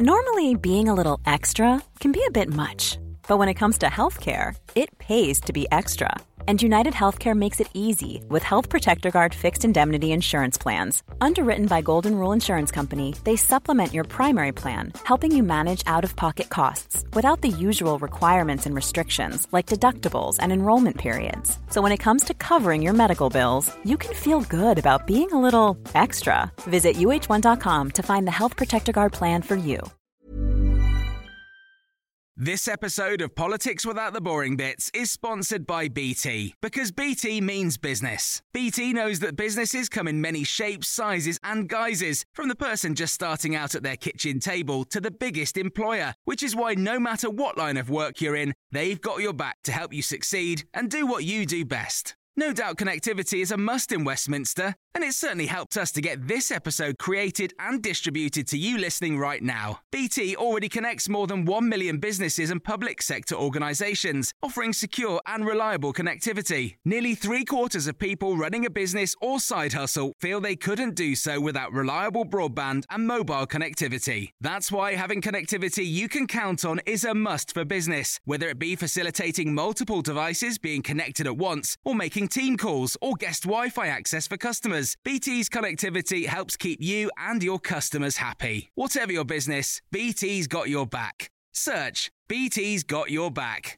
Normally, being a little extra can be a bit much, but when it comes to healthcare, it pays to be extra. And United Healthcare makes it easy with Health Protector Guard fixed indemnity insurance plans. Underwritten by Golden Rule Insurance Company, they supplement your primary plan, helping you manage out-of-pocket costs without the usual requirements and restrictions like deductibles and enrollment periods. So when it comes to covering your medical bills, you can feel good about being a little extra. Visit uh1.com to find the Health Protector Guard plan for you. This episode of Politics Without the Boring Bits is sponsored by BT, because BT means business. BT knows that businesses come in many shapes, sizes and guises, from the person just starting out at their kitchen table to the biggest employer, which is why no matter what line of work you're in, they've got your back to help you succeed and do what you do best. No doubt connectivity is a must in Westminster, and it's certainly helped us to get this episode created and distributed to you listening right now. BT already connects more than 1 million businesses and public sector organisations, offering secure and reliable connectivity. Nearly 3/4 of people running a business or side hustle feel they couldn't do so without reliable broadband and mobile connectivity. That's why having connectivity you can count on is a must for business, whether it be facilitating multiple devices being connected at once or making team calls or guest Wi-Fi access for customers. BT's connectivity helps keep you and your customers happy. Whatever your business, BT's got your back. Search BT's got your back.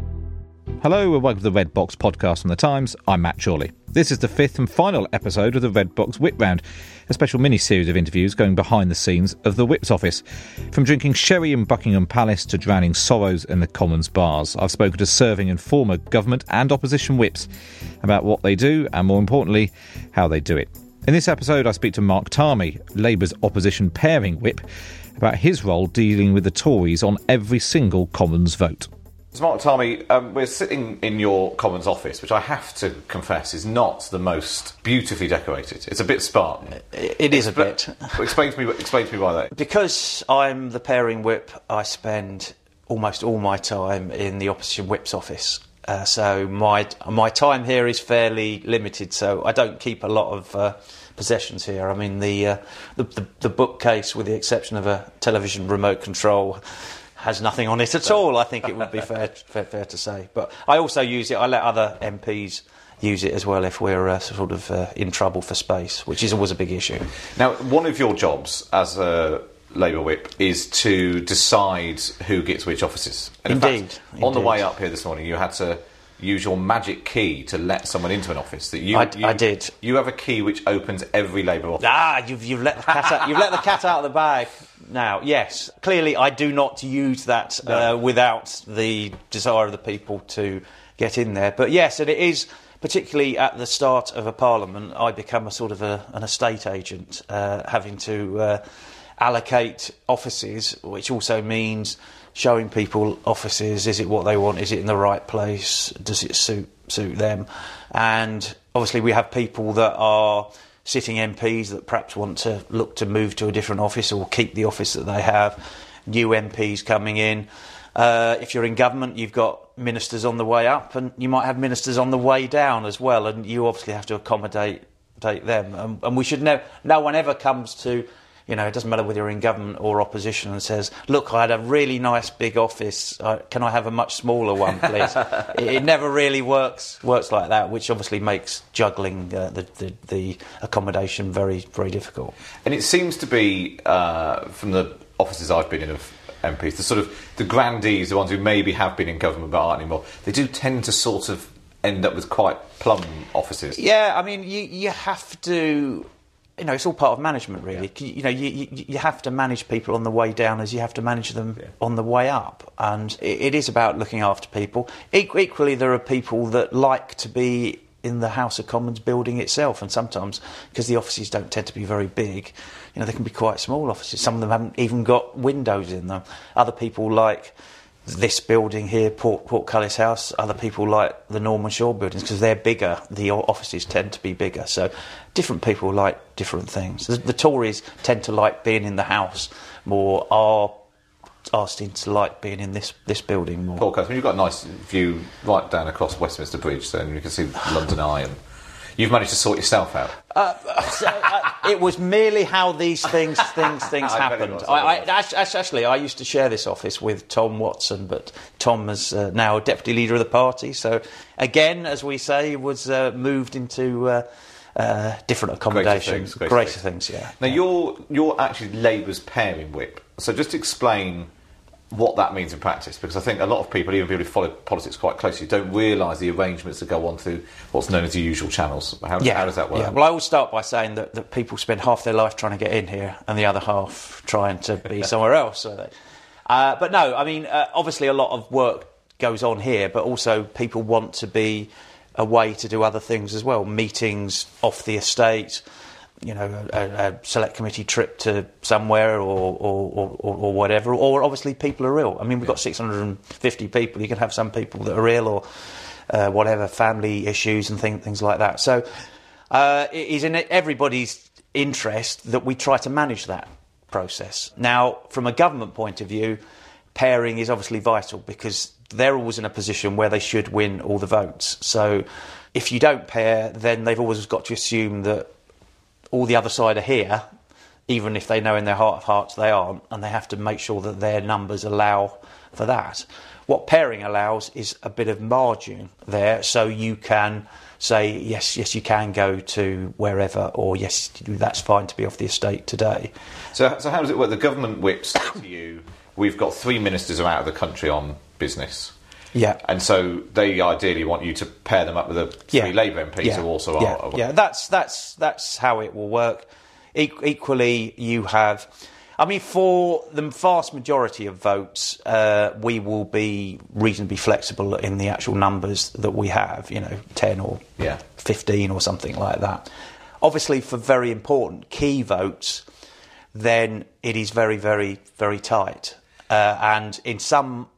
Hello and welcome to the Red Box podcast from The Times. I'm Matt Chorley. This is the fifth and final episode of the Red Box Whip Round, a special mini-series of interviews going behind the scenes of the Whip's office. From drinking sherry in Buckingham Palace to drowning sorrows in the Commons bars, I've spoken to serving and former government and opposition whips about what they do and, more importantly, how they do it. In this episode, I speak to Mark Tarmy, Labour's opposition pairing whip, about his role dealing with the Tories on every single Commons vote. Mark Tarmy, we're sitting in your Commons office, which I have to confess is not the most beautifully decorated. It's a bit Spartan. It is a bit. Explain to me why that. Because I'm the pairing whip, I spend almost all my time in the opposition whip's office. So my time here is fairly limited. So I don't keep a lot of possessions here. I mean, the bookcase, with the exception of a television remote control, has nothing on it at all. I think it would be fair to say. But I also use it. I let other MPs use it as well if we're in trouble for space, which is always a big issue. Now, one of your jobs as a Labour whip is to decide who gets which offices. And Indeed. On the way up here this morning, you had to use your magic key to let someone into an office. I did. You have a key which opens every Labour office. You've let the cat out. You've let the cat out of the bag. Now, yes, clearly I do not use that without the desire of the people to get in there. But yes, and it is, particularly at the start of a parliament, I become a sort of an estate agent, having to allocate offices, which also means showing people offices. Is it what they want? Is it in the right place? Does it suit them? And obviously we have people that are sitting MPs that perhaps want to look to move to a different office or keep the office that they have. New MPs coming in. If you're in government, you've got ministers on the way up, and you might have ministers on the way down as well, and you obviously have to accommodate them. And we should no one ever comes to, it doesn't matter whether you're in government or opposition, and says, look, I had a really nice big office, can I have a much smaller one, please? It never really works like that, which obviously makes juggling the accommodation very, very difficult. And it seems to be, from the offices I've been in of MPs, the grandees, the ones who maybe have been in government but aren't anymore, they do tend to sort of end up with quite plum offices. Yeah, I mean, you have to... it's all part of management, really. Yeah. You have to manage people on the way down as you have to manage them on the way up. And it is about looking after people. Equally, there are people that like to be in the House of Commons building itself. And sometimes, because the offices don't tend to be very big, they can be quite small offices. Some of them haven't even got windows in them. Other people like this building here, Portcullis House. Other people like the Norman Shaw buildings because they're bigger. The offices tend to be bigger. So different people like different things. The Tories tend to like being in the House more. Are seem to like being in this building more. Portcullis, you've got a nice view right down across Westminster Bridge, so you can see London Eye. And You've managed to sort yourself out. It was merely how these things happened. Actually, I used to share this office with Tom Watson, but Tom is now deputy leader of the party. So again, as we say, was moved into different accommodation, greater things. Yeah. Now you're actually Labour's pairing whip. So just explain what that means in practice, because I think a lot of people, even people who follow politics quite closely, don't realise the arrangements that go on through what's known as the usual channels. How does that work? Yeah. Well, I will start by saying that people spend half their life trying to get in here and the other half trying to be somewhere else. But no, I mean, obviously a lot of work goes on here, but also people want to be away to do other things as well, meetings off the estate, a select committee trip to somewhere or whatever, or obviously people are ill. I mean, we've got 650 people. You can have some people that are ill or whatever, family issues and things like that. So it is in everybody's interest that we try to manage that process. Now, from a government point of view, pairing is obviously vital because they're always in a position where they should win all the votes. So if you don't pair, then they've always got to assume that all the other side are here, even if they know in their heart of hearts they aren't, and they have to make sure that their numbers allow for that. What pairing allows is a bit of margin there, so you can say, yes, you can go to wherever, or yes, that's fine to be off the estate today. So how does it work? The government whips to you, we've got 3 ministers are out of the country on business. Yeah. And so they ideally want you to pair them up with the 3 Labour MPs who also are. Yeah, that's how it will work. Equally, you have... I mean, for the vast majority of votes, we will be reasonably flexible in the actual numbers that we have, 10 or 15 or something like that. Obviously, for very important key votes, then it is very, very, very tight. And in some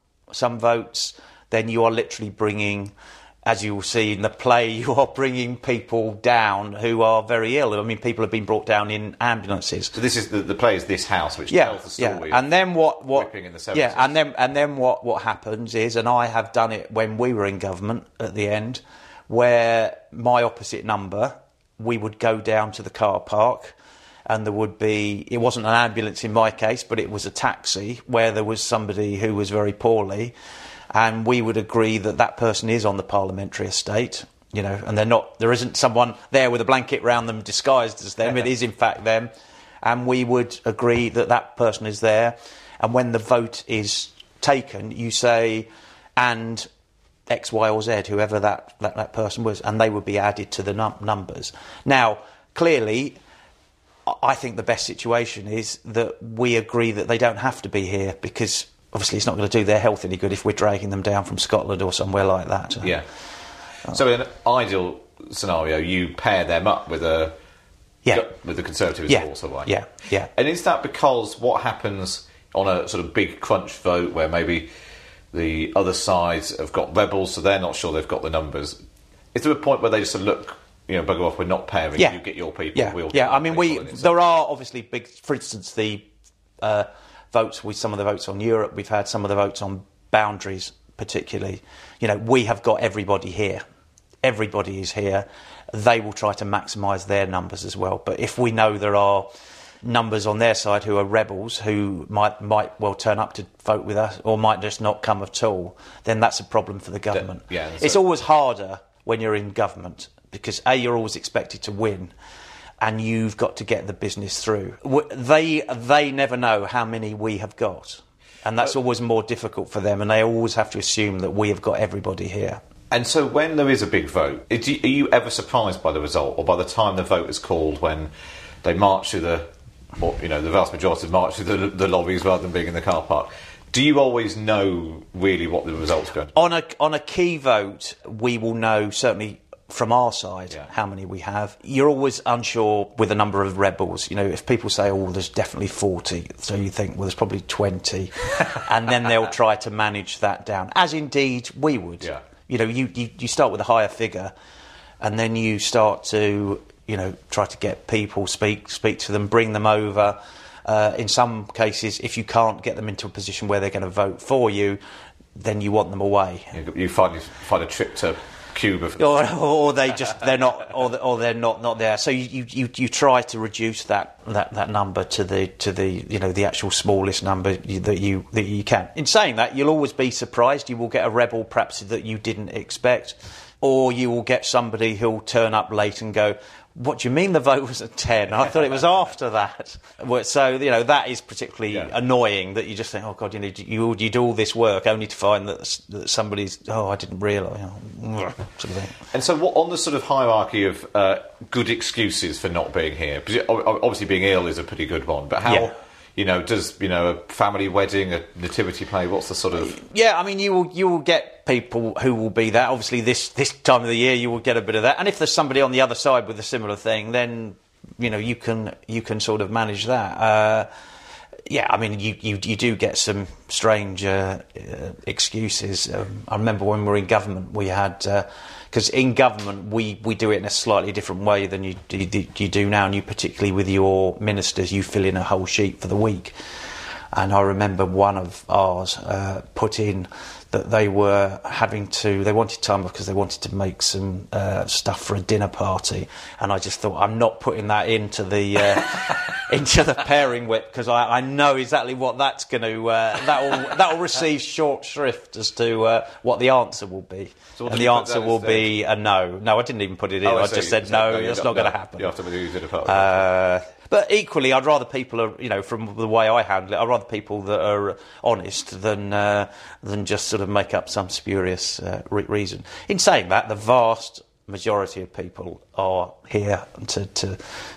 votes, then you are literally bringing, as you will see in the play, you are bringing people down who are very ill. I mean, people have been brought down in ambulances. So this is the play is This House, which tells the story. And then what whipping in the 70s. Yeah, and then what happens is, and I have done it when we were in government at the end, where my opposite number, we would go down to the car park. And there would be, it wasn't an ambulance in my case, but it was a taxi where there was somebody who was very poorly. And we would agree that person is on the parliamentary estate, and there isn't someone there with a blanket round them disguised as them. It is in fact them. And we would agree that person is there. And when the vote is taken, you say, and X, Y or Z, whoever that person was, and they would be added to the numbers. Now, clearly, I think the best situation is that we agree that they don't have to be here because obviously it's not going to do their health any good if we're dragging them down from Scotland or somewhere like that. Yeah. So in an ideal scenario, you pair them up with the Conservatives also, right? Yeah. And is that because what happens on a sort of big crunch vote where maybe the other sides have got rebels, so they're not sure they've got the numbers? Is there a point where they just sort of look, bugger off, we're not pairing, you get your people. I mean, there are obviously big, for instance, the votes, with some of the votes on Europe, we've had some of the votes on boundaries particularly. We have got everybody here. Everybody is here. They will try to maximise their numbers as well. But if we know there are numbers on their side who are rebels, who might well turn up to vote with us or might just not come at all, then that's a problem for the government. It's always harder when you're in government because, A, you're always expected to win, and you've got to get the business through. They never know how many we have got, and that's always more difficult for them, and they always have to assume that we have got everybody here. And so when there is a big vote, are you ever surprised by the result, or by the time the vote is called, when they march through the vast majority march through the lobbies rather than being in the car park? Do you always know really what the result's going to be? On a key vote, we will know, certainly from our side, how many we have. You're always unsure with a number of rebels. If people say, there's definitely 40, so you think, well, there's probably 20. And then they'll try to manage that down, as indeed we would. Yeah. You start with a higher figure, and then you start to, try to get people, speak to them, bring them over. In some cases, if you can't get them into a position where they're going to vote for you, then you want them away. You find a trip to Cuba, or they're not there. So you try to reduce that number to the actual smallest number that you can. In saying that, you'll always be surprised. You will get a rebel perhaps that you didn't expect, or you will get somebody who'll turn up late and go, "What do you mean the vote was at 10? I thought it was after that." So, that is particularly annoying, that you just think, oh, God, you do all this work only to find that somebody's, I didn't realise. Sort of thing. And so what, on the sort of hierarchy of good excuses for not being here, because obviously being ill is a pretty good one, but how... Yeah. Does a family wedding, a nativity play? What's the sort of? Yeah, I mean, you will get people who will be that. Obviously, this time of the year, you will get a bit of that. And if there's somebody on the other side with a similar thing, then you can sort of manage that. I mean, you do get some strange excuses. I remember when we were in government, we had. Because in government, we do it in a slightly different way than you do now, and you particularly with your ministers, you fill in a whole sheet for the week. And I remember one of ours put in that they wanted time off because they wanted to make some stuff for a dinner party, and I just thought, I'm not putting that into the into the pairing whip, because I know exactly what that's going to that will receive short shrift as to what the answer will be. So and the answer will be a no. No, I didn't even put it in. I just said no. That's not going to happen. You have to do dinner party. But equally, I'd rather people are, from the way I handle it, I'd rather people that are honest than just sort of make up some spurious reason. In saying that, the vast majority of people are here to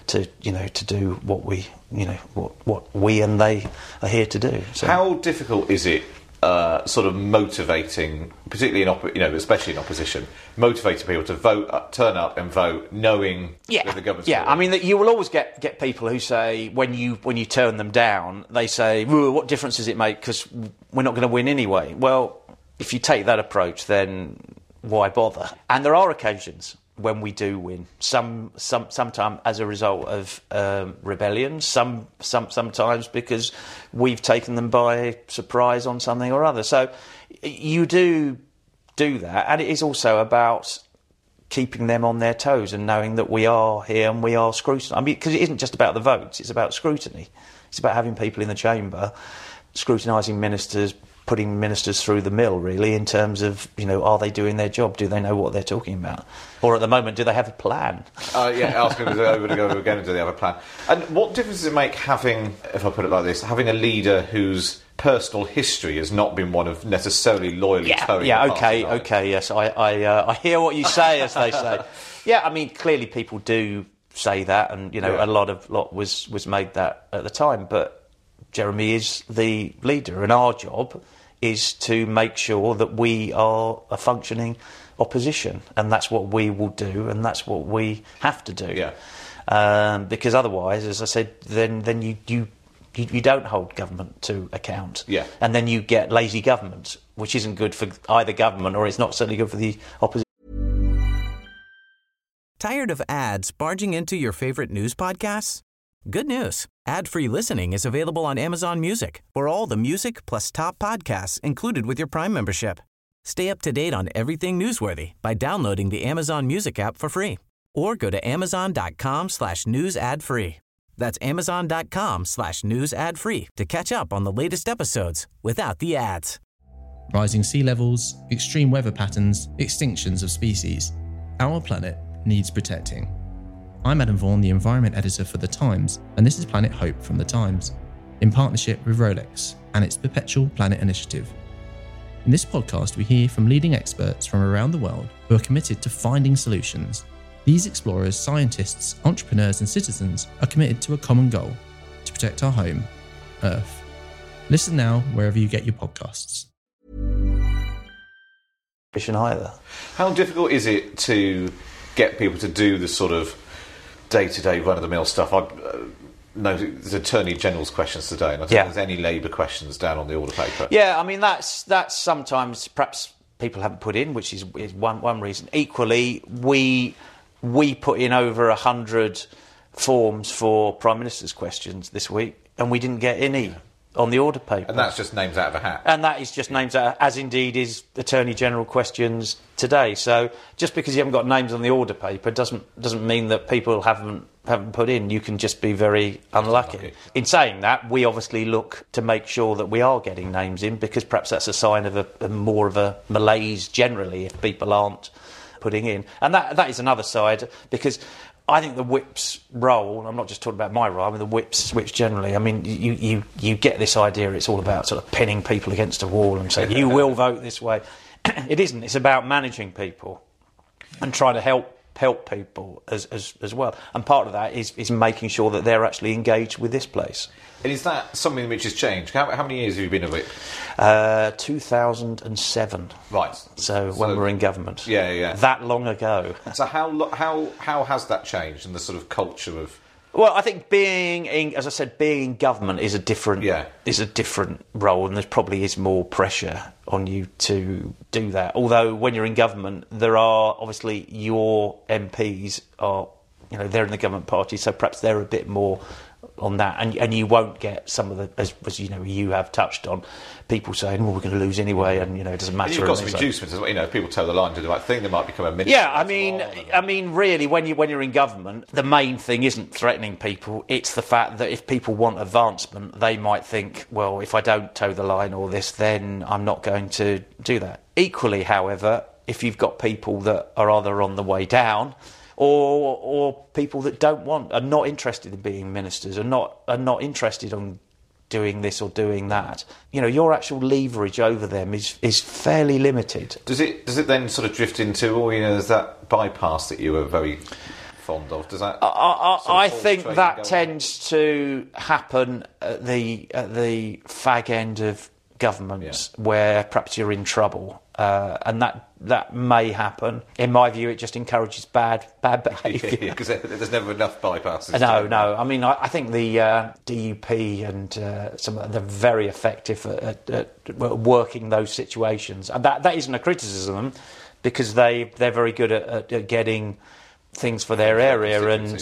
do what we, what we and they are here to do. So. How difficult is it? Sort of motivating, particularly especially in opposition, motivating people to vote, turn up and vote, knowing that the government's falling. I mean, that you will always get people who say, when you turn them down, they say, "What difference does it make? Because we're not going to win anyway." Well, if you take that approach, then why bother? And there are occasions when we do win. Sometimes as a result of rebellion, sometimes because we've taken them by surprise on something or other. So you do that, and it is also about keeping them on their toes and knowing that we are here and we are scrutinised. I mean, because it isn't just about the votes, it's about scrutiny. It's about having people in the chamber scrutinising ministers, putting ministers through the mill, really, in terms of, are they doing their job? Do they know what they're talking about? Or at the moment, do they have a plan? I was going to go again, do they have a plan? And what difference does it make having, if I put it like this, having a leader whose personal history has not been one of necessarily loyally towing the party? Okay, yes, I hear what you say, as they say. Yeah, I mean, clearly people do say that, and, a lot was made that at the time, but Jeremy is the leader, and our job is to make sure that we are a functioning opposition, and that's what we will do, and that's what we have to do. Yeah. Because otherwise, as I said, then you don't hold government to account. Yeah. And then you get lazy government, which isn't good for either government, or it's not certainly good for the opposition. Tired of ads barging into your favorite news podcasts? Good news. Ad-free listening is available on Amazon Music for all the music plus top podcasts included with your Prime membership. Stay up to date on everything newsworthy by downloading the Amazon Music app for free, or go to amazon.com/news ad free. That's amazon.com/news ad free to catch up on the latest episodes without the ads. Rising sea levels, extreme weather patterns, extinctions of species. Our planet needs protecting. I'm Adam Vaughan, the Environment Editor for The Times, and this is Planet Hope from The Times, in partnership with Rolex and its Perpetual Planet Initiative. In this podcast, we hear from leading experts from around the world who are committed to finding solutions. These explorers, scientists, entrepreneurs and citizens are committed to a common goal: to protect our home, Earth. Listen now wherever you get your podcasts. Either. How difficult is it to get people to do the sort of day-to-day run-of-the-mill stuff? I know there's Attorney General's questions today, and I don't think there's any Labour questions down on the order paper. Yeah, I mean, that's sometimes perhaps people haven't put in, which is one reason. Equally, we put in over 100 forms for Prime Minister's questions this week, and we didn't get any on the order paper. And that's just names out of a hat. And that is just names out, as indeed is Attorney General questions today. So just because you haven't got names on the order paper doesn't mean that people haven't put in. You can just be very unlucky. In saying that, we obviously look to make sure that we are getting names in, because perhaps that's a sign of a more of a malaise generally if people aren't putting in. And that is another side, because I think the whip's role, I'm not just talking about my role, I mean the whips generally, I mean, you get this idea it's all about sort of pinning people against a wall and saying, you will vote this way. It isn't. It's about managing people and trying to help people as well. And part of that is making sure that they're actually engaged with this place. And is that something which has changed? How many years have you been a whip? 2007. Right. So when we were in government. Yeah. That long ago. So how has that changed in the sort of culture of... Well, I think being in government is a different role, and there probably is more pressure on you to do that. Although when you're in government, there are obviously your MPs are, they're in the government party, so perhaps they're a bit more on that, and you won't get some of the, as you have touched on, people saying, well, we're going to lose anyway, and it doesn't matter. And you've got some inducements as well. If people toe the line, do the right thing, they might become a minister. Yeah, I mean, really, when you're in government, the main thing isn't threatening people. It's the fact that if people want advancement, they might think, well, if I don't toe the line or this, then I'm not going to do that. Equally, however, if you've got people that are either on the way down, or people that are not interested in being ministers, are not interested in doing this or doing that, your actual leverage over them is fairly limited. Does it then sort of drift into, there's that bypass that you were very fond of? Does that? I think that tends to happen at the fag end of governments, where perhaps you're in trouble, and that may happen. In my view, it just encourages bad behaviour. Because there's never enough bypasses. No. I mean, I think the DUP and some they're very effective at working those situations, and that isn't a criticism, because they're very good at getting things for their area, and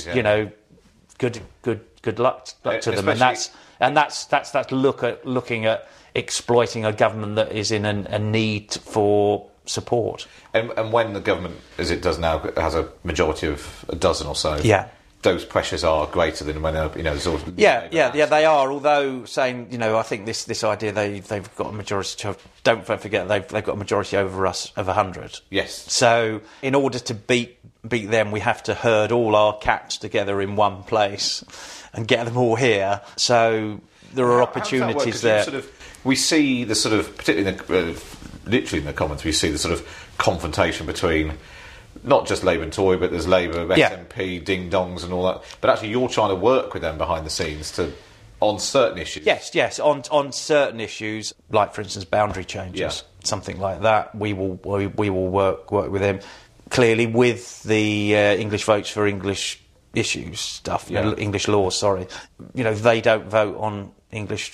good luck to them, and that's looking at exploiting a government that is in a need for support. And when the government, as it does now, has a majority of a dozen or so, those pressures are greater than when there's sort of... Yeah, they are. Although saying, I think this idea they've got a majority. Don't forget they've got a majority over us of 100. Yes. So in order to beat them, we have to herd all our cats together in one place and get them all here. So there are opportunities there. We see the sort of, particularly literally in the Commons, we see the sort of confrontation between not just Labour and Tory, but there's Labour, SNP, ding-dongs and all that. But actually you're trying to work with them behind the scenes on certain issues. Yes, on certain issues, like, for instance, boundary changes, something like that. We will work with them. Clearly, with the English votes for English issues stuff, English laws, sorry. They don't vote on English.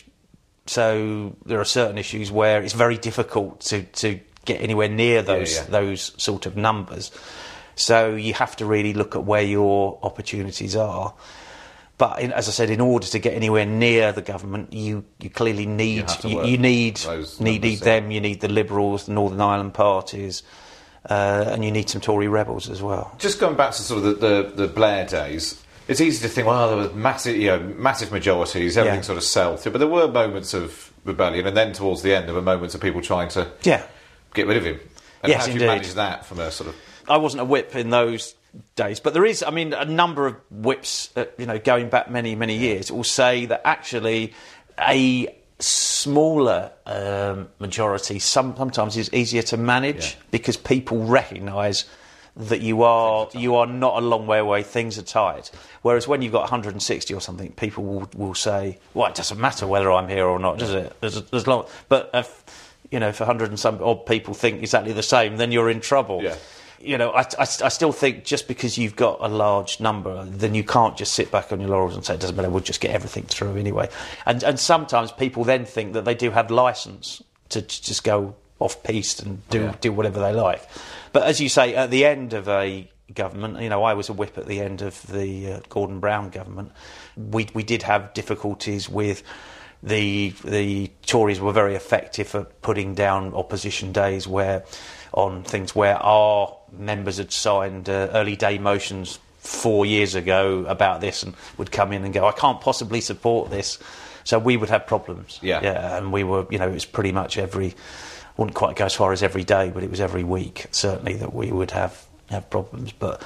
So there are certain issues where it's very difficult to get anywhere near those sort of numbers. So you have to really look at where your opportunities are. But as I said, in order to get anywhere near the government, you clearly need you need them. You need the Liberals, the Northern Ireland parties, and you need some Tory rebels as well. Just going back to sort of the Blair days. It's easy to think, well, there were massive majorities, everything sort of sailed through, but there were moments of rebellion, and then towards the end there were moments of people trying to get rid of him. And how do you manage that from a sort of... I wasn't a whip in those days, but there is, a number of whips, going back many, many years, will say that actually a smaller majority sometimes is easier to manage because people recognise that you are not a long way away, things are tight. Whereas when you've got 160 or something, people will say, well, it doesn't matter whether I'm here or not, does it? As long, but if 100 and some odd people think exactly the same, then you're in trouble. Yeah. I still think just because you've got a large number, then you can't just sit back on your laurels and say, it doesn't matter, we'll just get everything through anyway. And sometimes people then think that they do have licence to just go off-piste and do whatever they like. But as you say, at the end of a government, I was a whip at the end of the Gordon Brown government. We did have difficulties with the Tories were very effective at putting down opposition days on things where our members had signed early day motions 4 years ago about this and would come in and go, I can't possibly support this. So we would have problems. Yeah, and we were, it was pretty much wouldn't quite go as far as every day, but it was every week, certainly, that we would have problems. But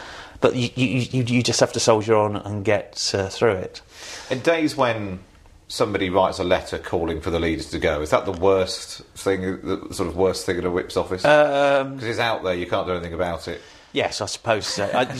you just have to soldier on and get through it. In days when somebody writes a letter calling for the leaders to go, is that the worst thing, the sort of worst thing in a whip's office? Because it's out there, you can't do anything about it. Yes, I suppose so. And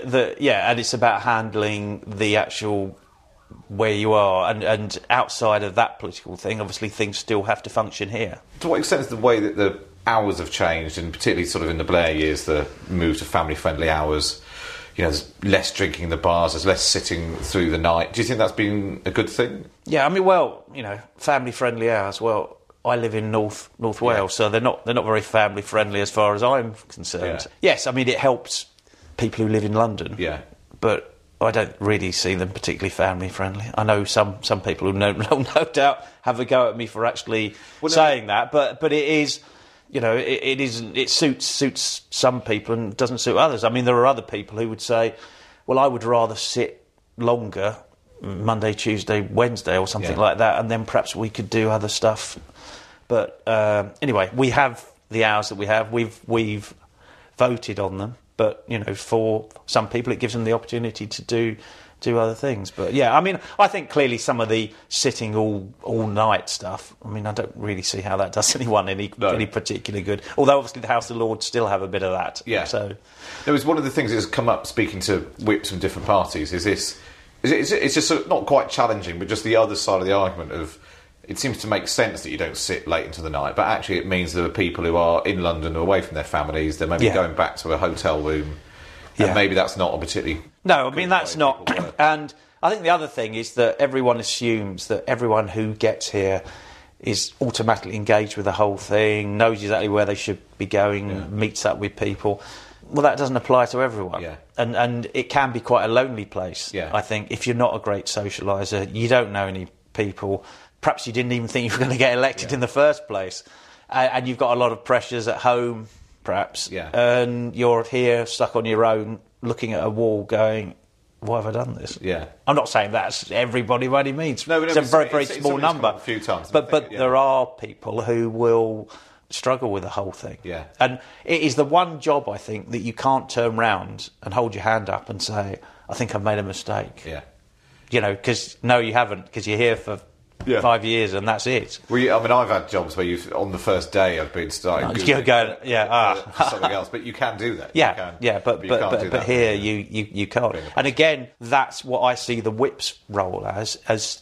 it's about handling the actual where you are, and outside of that political thing, obviously things still have to function here. To what extent is the way that the hours have changed, and particularly sort of in the Blair years, the move to family-friendly hours, there's less drinking in the bars, there's less sitting through the night. Do you think that's been a good thing? Yeah, I mean, family-friendly hours, I live in North Wales, so they're not very family-friendly as far as I'm concerned. Yeah. Yes, I mean, it helps people who live in London. Yeah. But I don't really see them particularly family-friendly. I know some people who no doubt have a go at me for actually saying that, but it is, it isn't. It suits some people and doesn't suit others. I mean, there are other people who would say, well, I would rather sit longer, Monday, Tuesday, Wednesday, or something like that, and then perhaps we could do other stuff. But anyway, we have the hours that we have. We've voted on them. But, for some people it gives them the opportunity to do other things. But, yeah, I mean, I think clearly some of the sitting all night stuff, I mean, I don't really see how that does anyone any particular good. Although, obviously, the House of Lords still have a bit of that. Yeah. So it was one of the things that has come up speaking to whips from different parties is this. It's just sort of not quite challenging, but just the other side of the argument of it seems to make sense that you don't sit late into the night, but actually it means there are people who are in London away from their families, they're maybe going back to a hotel room, and maybe that's not a particularly... No, I mean, that's not... And I think the other thing is that everyone assumes that everyone who gets here is automatically engaged with the whole thing, knows exactly where they should be going, meets up with people. Well, that doesn't apply to everyone. Yeah. And it can be quite a lonely place, I think, if you're not a great socialiser, you don't know any people... Perhaps you didn't even think you were going to get elected in the first place. And you've got a lot of pressures at home, perhaps. Yeah. And you're here, stuck on your own, looking at a wall going, why have I done this? Yeah. I'm not saying that's everybody by any means. No, it's a very, very small number. A few times. But there are people who will struggle with the whole thing. Yeah. And it is the one job, I think, that you can't turn round and hold your hand up and say, I think I've made a mistake. Yeah. Because, no, you haven't, because you're here for... 5 years and that's it. Well, I've had jobs where on the first day I've been starting for something else, but you can do that. But here you can't. And again, that's what I see the whip's role as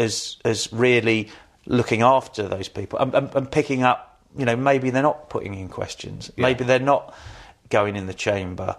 really looking after those people and picking up. Maybe they're not putting in questions. Yeah. Maybe they're not going in the chamber.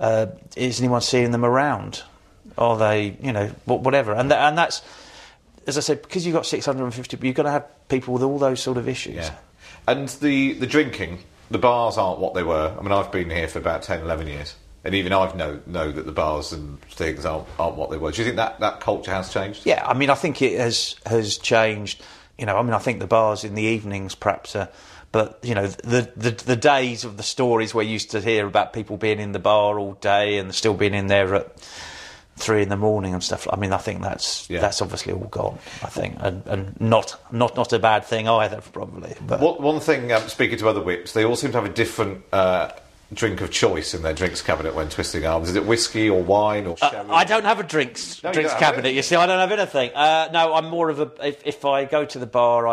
Is anyone seeing them around? Are they? Whatever. And that's. As I said, because you've got 650 people, you've got to have people with all those sort of issues. Yeah. And the drinking, the bars aren't what they were. I mean, I've been here for about 10, 11 years. And even I know that the bars and things aren't what they were. Do you think that culture has changed? Yeah, I mean, I think it has changed. I think the bars in the evenings perhaps are... But, the days of the stories where you used to hear about people being in the bar all day and still being in there at 3 a.m. and stuff. I mean, I think that's obviously all gone. I think, and not a bad thing either, probably. But one thing, speaking to other whips, they all seem to have a different drink of choice in their drinks cabinet when twisting arms. Is it whiskey or wine or sherry? I don't have a drinks cabinet. You see, I don't have anything. No, I'm more of a. If I go to the bar,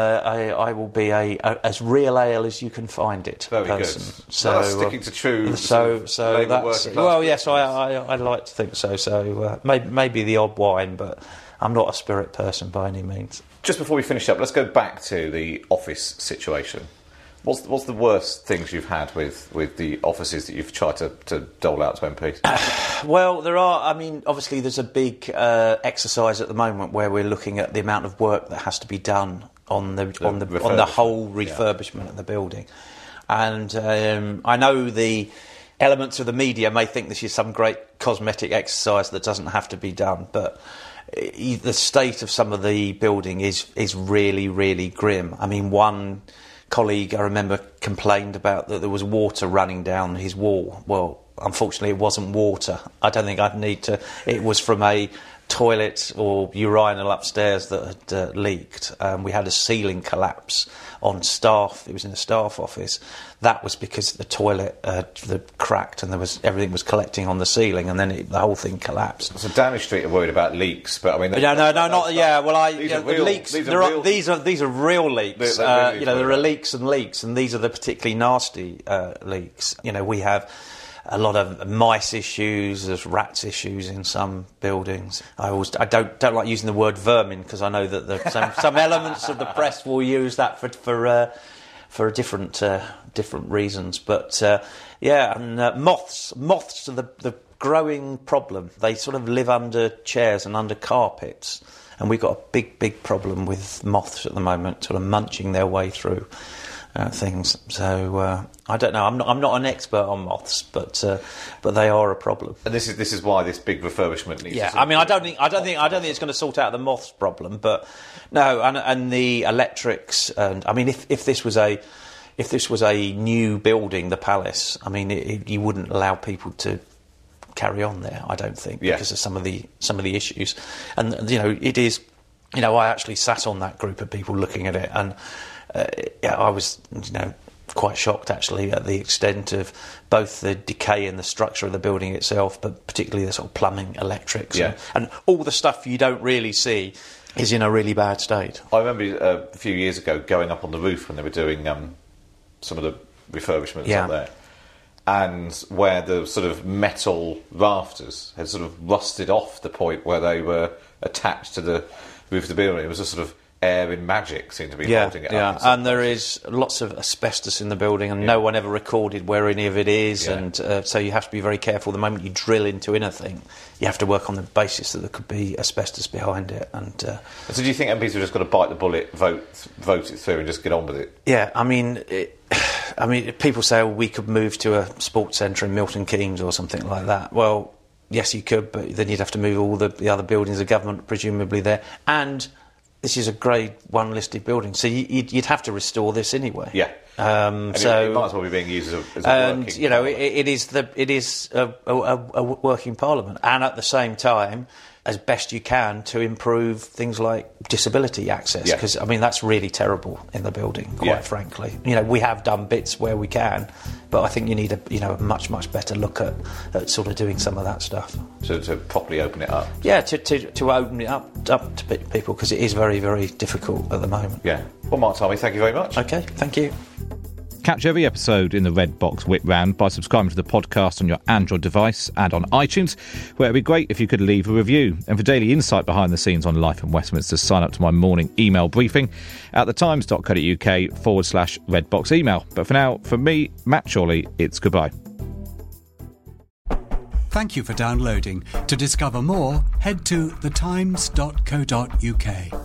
I will be as real ale as you can find it. Very person. Good. So that's sticking to true. So that's yes. I like to think so. So maybe the odd wine, but I'm not a spirit person by any means. Just before we finish up, let's go back to the office situation. What's the worst things you've had with the offices that you've tried to dole out to MPs? Well, there are. I mean, obviously, there's a big exercise at the moment where we're looking at the amount of work that has to be done on the whole refurbishment of the building, and I know the elements of the media may think this is some great cosmetic exercise that doesn't have to be done, but the state of some of the building is really, really grim. I mean, one colleague I remember complained about that there was water running down his wall. Well, unfortunately, it wasn't water. I don't think I'd need to. It was from a toilet or urinal upstairs that had leaked. We had a ceiling collapse on staff. It was in a staff office. That was because the toilet cracked and everything was collecting on the ceiling, and then the whole thing collapsed. So Downing Street are worried about leaks, but I mean, leaks. These are real leaks. There are leaks, and these are the particularly nasty leaks. We have a lot of mice issues, there's rats issues in some buildings. I don't like using the word vermin because I know that some elements of the press will use that for different reasons. But moths are the growing problem. They sort of live under chairs and under carpets, and we've got a big problem with moths at the moment, sort of munching their way through things. So I don't know. I'm not an expert on moths, but they are a problem. And this is why this big refurbishment needs. Yeah, I mean, I don't think it's going to sort out the moths problem, but no, and the electrics. And I mean, if this was a new building, the Palace, I mean, you wouldn't allow people to carry on there. I don't think because of some of the issues, and it is. I actually sat on that group of people looking at it, and I was, quite shocked actually at the extent of both the decay in the structure of the building itself, but particularly the sort of plumbing, electrics, and all the stuff you don't really see is in a really bad state. I remember a few years ago going up on the roof when they were doing some of the refurbishments up there, and where the sort of metal rafters had sort of rusted off the point where they were attached to the roof of the building. It was a sort of air in magic seemed to be holding it up. Yeah, and there is lots of asbestos in the building, and no one ever recorded where any of it is, and so you have to be very careful. The moment you drill into anything, you have to work on the basis that there could be asbestos behind it. And so do you think MPs have just got to bite the bullet, vote it through and just get on with it? Yeah, I mean, people say, we could move to a sports centre in Milton Keynes or something like that. Well, yes, you could, but then you'd have to move all the other buildings of government, presumably there, and this is a Grade 1 listed building, so you'd have to restore this anyway. Yeah. So it might as well be being used as a working parliament. It is a working parliament, and at the same time, as best you can, to improve things like disability access, because I mean that's really terrible in the building, quite frankly. We have done bits where we can, but I think you need a much better look at sort of doing some of that stuff. So to properly open it up. Yeah, to open it up to people, because it is very, very difficult at the moment. Yeah. Well, Mark Tarmey, thank you very much. Okay, thank you. Catch every episode in the Red Box Whip Round by subscribing to the podcast on your Android device and on iTunes, where it'd be great if you could leave a review. And for daily insight behind the scenes on life in Westminster, sign up to my morning email briefing at thetimes.co.uk/redbox email. But for now, from me, Matt Chorley, it's goodbye. Thank you for downloading. To discover more, head to thetimes.co.uk.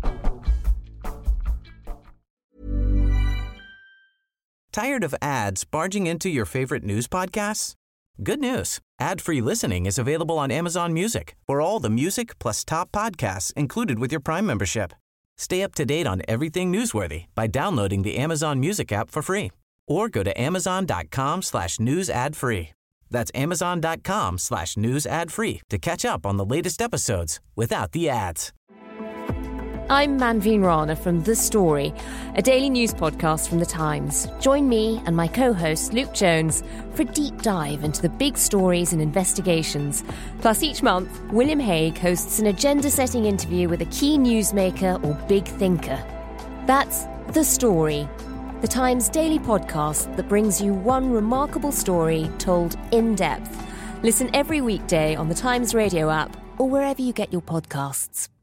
Tired of ads barging into your favorite news podcasts? Good news. Ad-free listening is available on Amazon Music for all the music plus top podcasts included with your Prime membership. Stay up to date on everything newsworthy by downloading the Amazon Music app for free, or go to amazon.com/news ad free. That's amazon.com/news ad free to catch up on the latest episodes without the ads. I'm Manveen Rana from The Story, a daily news podcast from The Times. Join me and my co-host Luke Jones for a deep dive into the big stories and investigations. Plus, each month, William Hague hosts an agenda-setting interview with a key newsmaker or big thinker. That's The Story, The Times daily podcast that brings you one remarkable story told in depth. Listen every weekday on The Times radio app or wherever you get your podcasts.